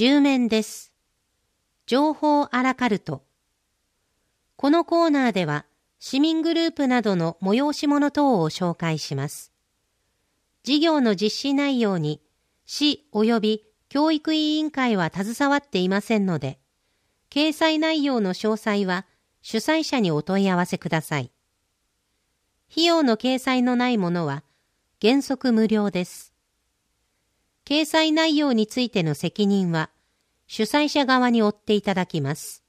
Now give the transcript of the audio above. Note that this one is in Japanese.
10面です。情報アラカルト。このコーナーでは、市民グループなどの催し物等を紹介します。事業の実施内容に、市及び教育委員会は携わっていませんので、掲載内容の詳細は主催者にお問い合わせください。費用の掲載のないものは原則無料です。掲載内容についての責任は主催者側に負っていただきます。